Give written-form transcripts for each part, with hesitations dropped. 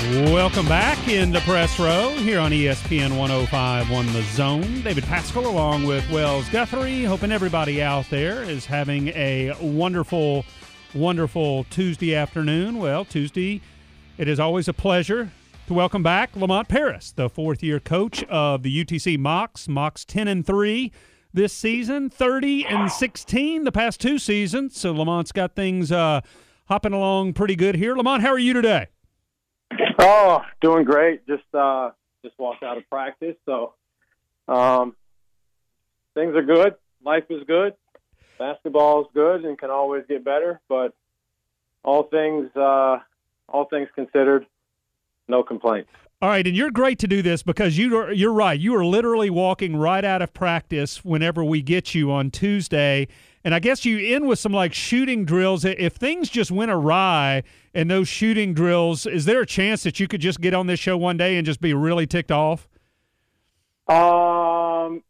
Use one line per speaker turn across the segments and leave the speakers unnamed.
Welcome back in the press row here on ESPN 105.1 The Zone. David Pascal along with Wells Guthrie. Hoping everybody out there is having a wonderful, wonderful Tuesday afternoon. Well, Tuesday, it is always a pleasure to welcome back Lamont Paris, the fourth-year coach of the UTC Mocs. Mocs 10-3 this season, 30-16 the past two seasons. So Lamont's got things hopping along pretty good here. Lamont, how are you today?
Oh, doing great. Just walked out of practice, so things are good. Life is good. Basketball is good and can always get better, but all things considered, no complaints.
All right, and you're great to do this because you're right. You are literally walking right out of practice whenever we get you on Tuesday. And I guess you end with some like shooting drills. If things just went awry in those shooting drills, is there a chance that you could just get on this show one day and just be really ticked off?
Probably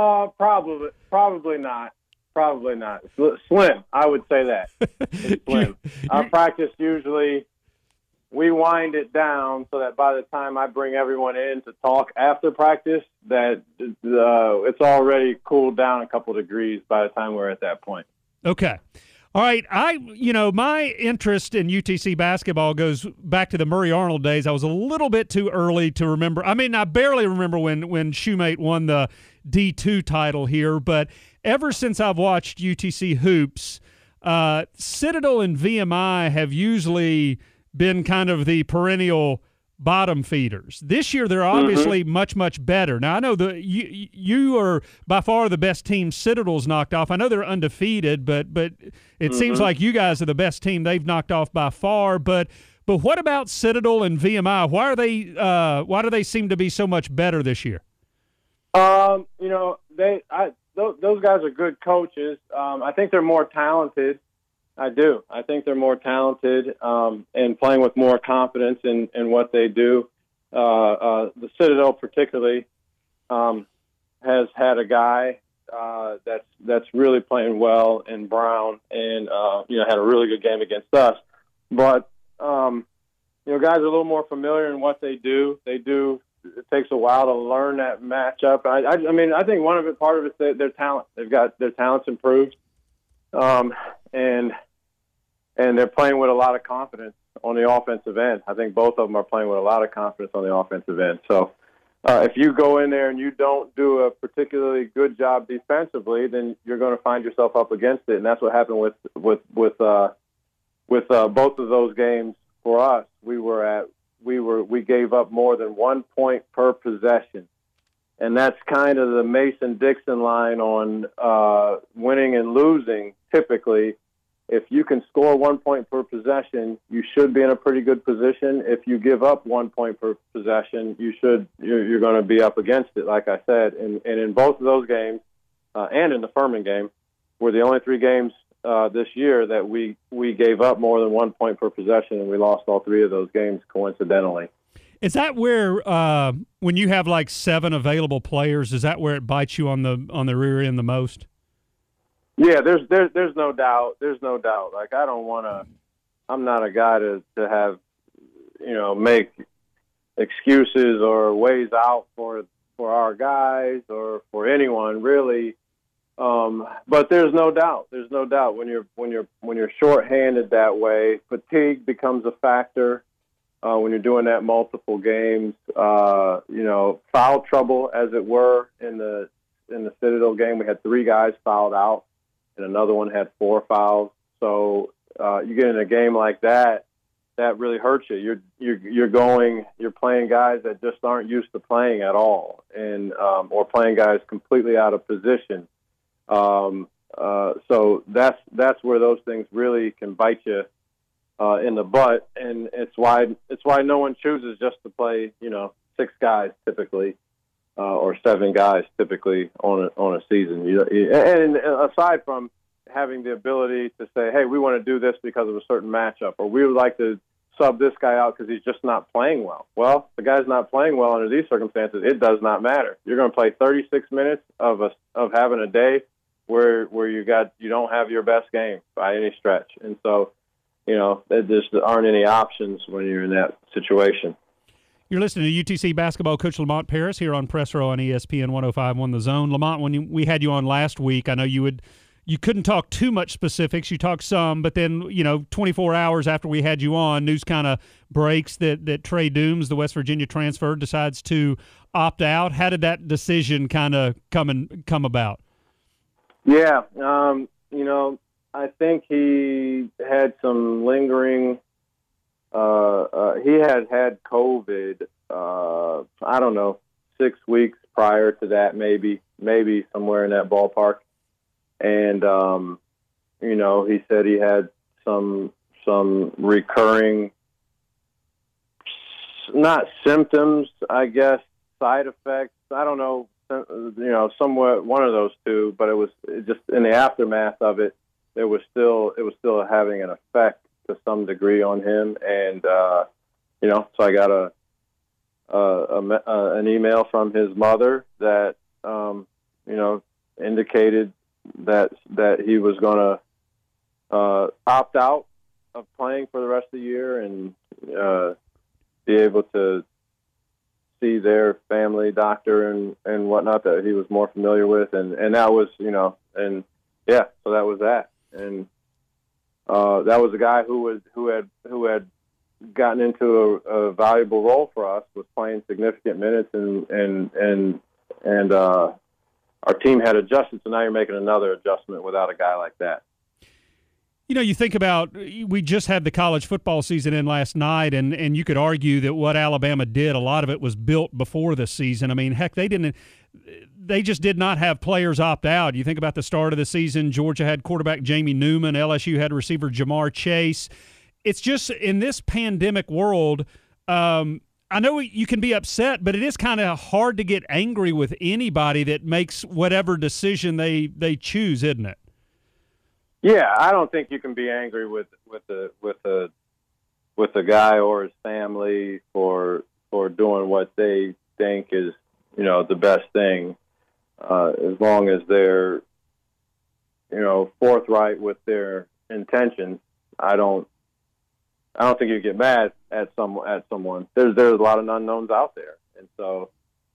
not. Probably not. Slim, I would say that. It's slim. Our practice usually, we wind it down so that by the time I bring everyone in to talk after practice, that it's already cooled down a couple degrees by the time we're at that point.
Okay. All right. My interest in UTC basketball goes back to the Murray Arnold days. I was a little bit too early to remember. I mean, I barely remember when Shoemate won the D2 title here, but ever since I've watched UTC hoops, Citadel and VMI have usually been kind of the perennial bottom feeders. This year, they're obviously much, much better. Now, I know you are by far the best team Citadel's knocked off. I know they're undefeated, but it seems like you guys are the best team they've knocked off by far. But what about Citadel and VMI? Why do they seem to be so much better this year?
Those guys are good coaches. I think they're more talented. I do. I think they're more talented and playing with more confidence in what they do. The Citadel particularly has had a guy that's really playing well in Brown and had a really good game against us. But guys are a little more familiar in what they do. It takes a while to learn that matchup. I think part of it's their talent. They've got their talents improved. And they're playing with a lot of confidence on the offensive end. I think both of them are playing with a lot of confidence on the offensive end. So if you go in there and you don't do a particularly good job defensively, then you're going to find yourself up against it. And that's what happened with both of those games for us. We gave up more than 1 point per possession. And that's kind of the Mason-Dixon line on winning and losing typically. If you can score 1 point per possession, you should be in a pretty good position. If you give up 1 point per possession, you're going to be up against it, like I said. And in both of those games, and in the Furman game, were the only three games this year that we gave up more than 1 point per possession, and we lost all three of those games coincidentally.
Is that where when you have like 7 available players, is that where it bites you on the rear end the most?
Yeah, there's no doubt. There's no doubt. Like I'm not a guy to have, make excuses or ways out for our guys or for anyone really. But there's no doubt. There's no doubt when you're shorthanded that way, fatigue becomes a factor. When you're doing that multiple games, foul trouble, as it were, in the Citadel game, we had 3 guys fouled out. And another one had 4 fouls. So you get in a game like that, that really hurts you. You're playing guys that just aren't used to playing at all, and or playing guys completely out of position. So that's where those things really can bite you in the butt, and it's why no one chooses just to play 6 guys typically. Or 7 guys typically on a season. And aside from having the ability to say, hey, we want to do this because of a certain matchup, or we would like to sub this guy out because he's just not playing well. Well, the guy's not playing well under these circumstances. It does not matter. You're going to play 36 minutes of having a day where you don't have your best game by any stretch. And so, there just aren't any options when you're in that situation.
You're listening to UTC basketball coach Lamont Paris here on Press Row on ESPN 105.1 The Zone. Lamont, when we had you on last week, I know you couldn't talk too much specifics. You talked some, but then 24 hours after we had you on, news kind of breaks that Trey Dooms, the West Virginia transfer, decides to opt out. How did that decision kind of come about?
Yeah, I think he had some lingering. He had COVID. I don't know, 6 weeks prior to that, maybe somewhere in that ballpark. And he said he had some recurring, not symptoms, I guess, side effects. I don't know, somewhat one of those two. But it was just in the aftermath of it. It was still having an effect to some degree on him, and so I got an email from his mother that indicated that he was going to opt out of playing for the rest of the year and be able to see their family doctor and whatnot that he was more familiar with, and that was so that was that. And that was a guy who had gotten into a valuable role for us, was playing significant minutes, and our team had adjusted. So now you're making another adjustment without a guy like that.
You think about, we just had the college football season in last night, and you could argue that what Alabama did, a lot of it was built before the season. I mean, heck, they just did not have players opt out. You think about the start of the season, Georgia had quarterback Jamie Newman, LSU had receiver Jamar Chase. It's just, in this pandemic world, I know you can be upset, but it is kind of hard to get angry with anybody that makes whatever decision they choose, isn't it?
Yeah, I don't think you can be angry with the guy or his family for doing what they think is the best thing, as long as they're forthright with their intentions. I don't think you get mad at someone. There's a lot of unknowns out there, and so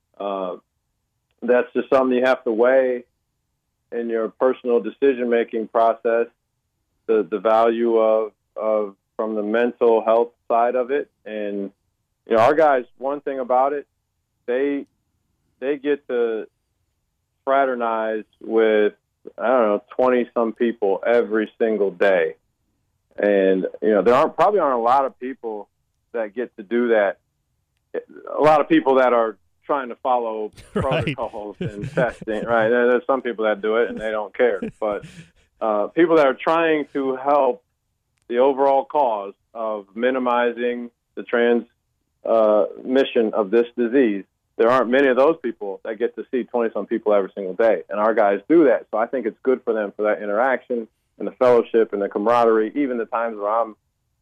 that's just something you have to weigh in your personal decision-making process, the value of from the mental health side of it. And, our guys, one thing about it, they get to fraternize with, 20-some people every single day. And, there probably aren't a lot of people that get to do that. A lot of people that are trying to follow protocols and testing, right? There's some people that do it and they don't care, but people that are trying to help the overall cause of minimizing the transmission of this disease, there aren't many of those people that get to see 20-some people every single day, and our guys do that. So I think it's good for them, for that interaction and the fellowship and the camaraderie, even the times where I'm,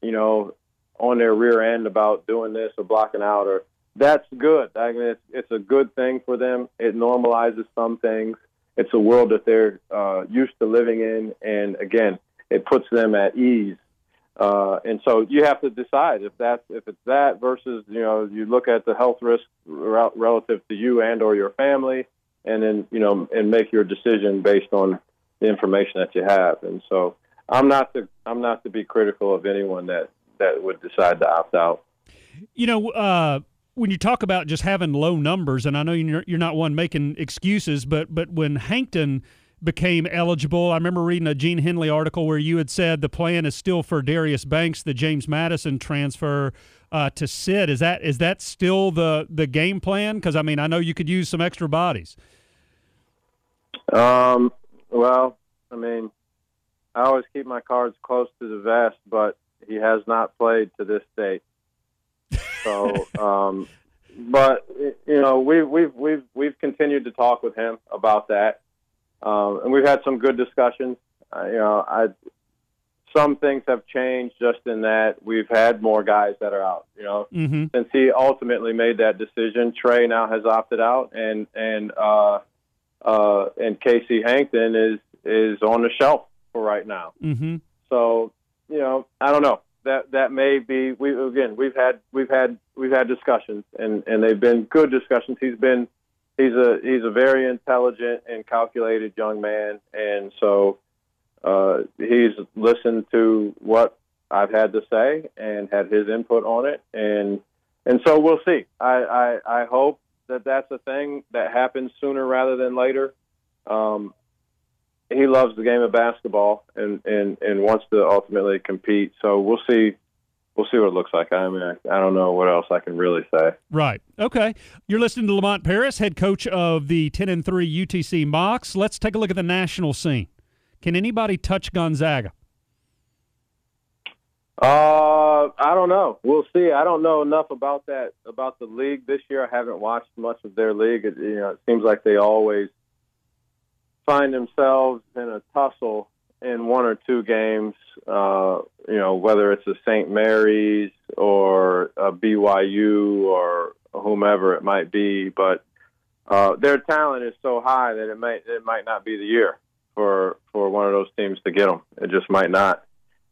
on their rear end about doing this or blocking out, or that's good. I mean, it's a good thing for them. It normalizes some things. It's a world that they're used to living in, and again, it puts them at ease. And so you have to decide if it's that versus you look at the health risk relative to you and or your family, and then and make your decision based on the information that you have. And so I'm not to be critical of anyone that would decide to opt out.
When you talk about just having low numbers, and I know you're not one making excuses, but when Hankton became eligible, I remember reading a Gene Henley article where you had said the plan is still for Darius Banks, the James Madison transfer, to sit. Is that still the game plan? Because I know you could use some extra bodies.
Well, I always keep my cards close to the vest, but he has not played to this date. So, but we've continued to talk with him about that, and we've had some good discussions. Some things have changed just in that we've had more guys that are out. Since he ultimately made that decision, Trey now has opted out, and Casey Hankton is on the shelf for right now.
Mm-hmm.
So I don't know. that may be. We've had discussions, and they've been good discussions. He's a very intelligent and calculated young man, and so he's listened to what I've had to say and had his input on it, and so we'll see. I hope that that's a thing that happens sooner rather than later. He loves the game of basketball and wants to ultimately compete. So we'll see. We'll see what it looks like. I mean, I don't know what else I can really say.
Right. Okay. You're listening to Lamont Paris, head coach of the 10-3 UTC Mocs. Let's take a look at the national scene. Can anybody touch Gonzaga?
I don't know. We'll see. I don't know enough about the league this year. I haven't watched much of their league. It seems like they always find themselves in a tussle in one or two games, whether it's a St. Mary's or a BYU or whomever it might be. But their talent is so high that it might not be the year for one of those teams to get them. It just might not.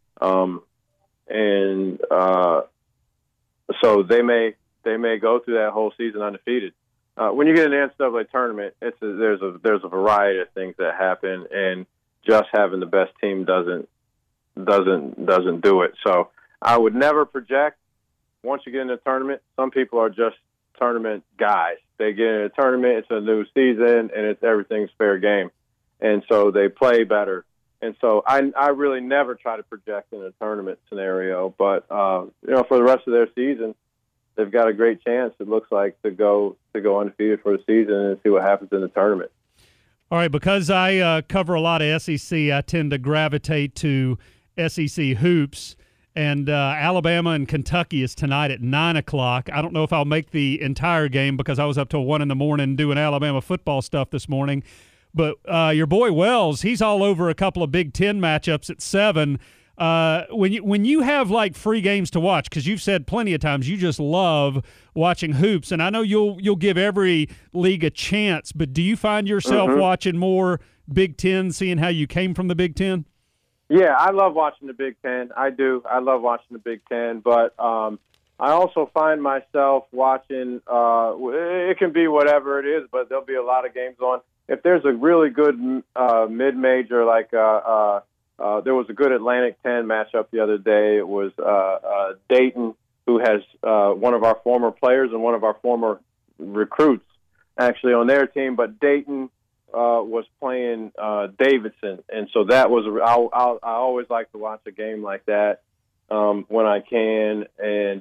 So they may go through that whole season undefeated. When you get in the NCAA tournament, there's a variety of things that happen, and just having the best team doesn't do it. So I would never project. Once you get in the tournament, some people are just tournament guys. They get in a tournament, it's a new season, and everything's fair game, and so they play better. And so I really never try to project in a tournament scenario, but for the rest of their season, they've got a great chance. It looks like to go undefeated for the season and see what happens in the tournament.
All right, because I cover a lot of SEC, I tend to gravitate to SEC hoops. And Alabama and Kentucky is tonight at 9 o'clock. I don't know if I'll make the entire game because I was up till 1 in the morning doing Alabama football stuff this morning. But your boy Wells, he's all over a couple of Big Ten matchups at 7. When you have like free games to watch, because you've said plenty of times you just love watching hoops, and I know you'll give every league a chance. But do you find yourself watching more Big Ten, seeing how you came from the Big Ten?
Yeah, I love watching the Big Ten. I do. I love watching the Big Ten, but I also find myself watching. It can be whatever it is, but there'll be a lot of games on. If there's a really good mid-major, like there was a good Atlantic 10 matchup the other day. It was Dayton, who has one of our former players and one of our former recruits actually on their team, but Dayton was playing Davidson, and so that was I always like to watch a game like that when I can. And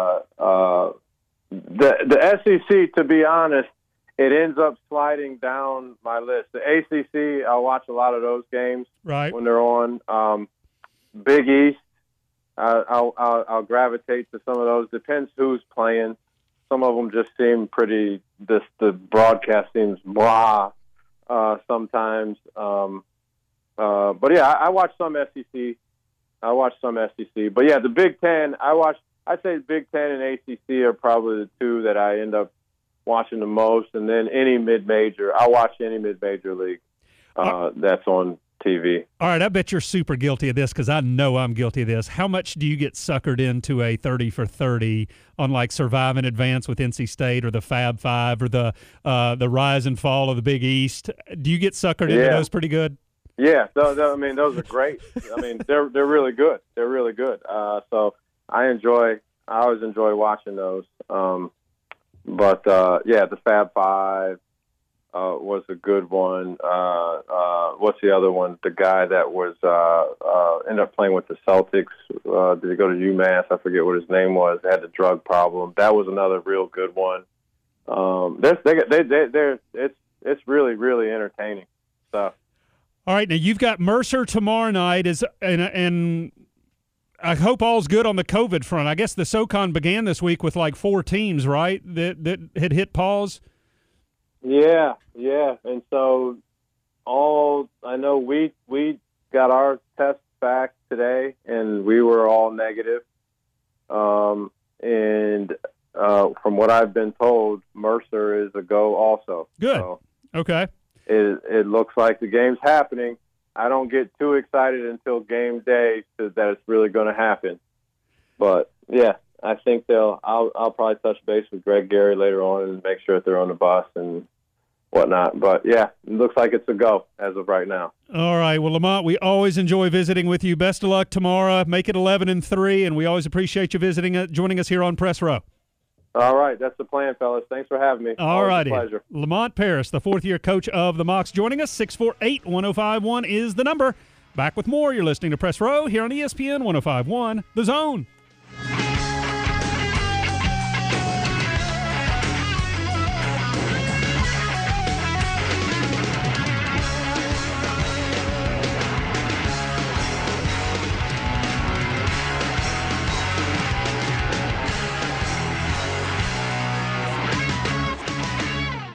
the SEC, to be honest, it ends up sliding down my list. The ACC, I'll watch a lot of those games when they're on. Big East, I'll gravitate to some of those. Depends who's playing. Some of them just seem pretty. The broadcast seems blah sometimes. But yeah, I watch some SEC. But yeah, the Big Ten, I'd say Big Ten and ACC are probably the two that I end up watching the most, and then any mid-major. I watch any mid-major league that's on TV.
All right, I bet you're super guilty of this because I know I'm guilty of this. How much do you get suckered into a 30 for 30 on like Survive and Advance with NC State or the Fab Five or the Rise and Fall of the Big East? Do you get suckered into those pretty good?
Yeah, those are great. I mean, they're really good. They're really good. So I always enjoy watching those. But the Fab Five was a good one. What's the other one? The guy that was ended up playing with the Celtics. Did he go to UMass? I forget what his name was. They had the drug problem. That was another real good one. It's really, really entertaining stuff.
All right, now you've got Mercer tomorrow night, and I hope all's good on the COVID front. I guess the SoCon began this week with like 4 teams, right, that had hit pause? Yeah. And so I know we got our tests back today, and we were all negative. And from what I've been told, Mercer is a go also. Good.
So
okay.
It looks like the game's happening. I don't get too excited until game day that it's really going to happen. But yeah, I think I'll probably touch base with Greg Gary later on and make sure that they're on the bus and whatnot. But yeah, it looks like it's a go as of right now.
All right. Well, Lamont, we always enjoy visiting with you. Best of luck tomorrow. Make it 11-3, and we always appreciate you joining us here on Press Row.
All right, that's the plan, fellas. Thanks for having me.
All righty.
Pleasure.
Lamont Paris, the fourth-year coach of the Mocs, joining us. 648-1051 is the number. Back with more. You're listening to Press Row here on ESPN 1051, The Zone.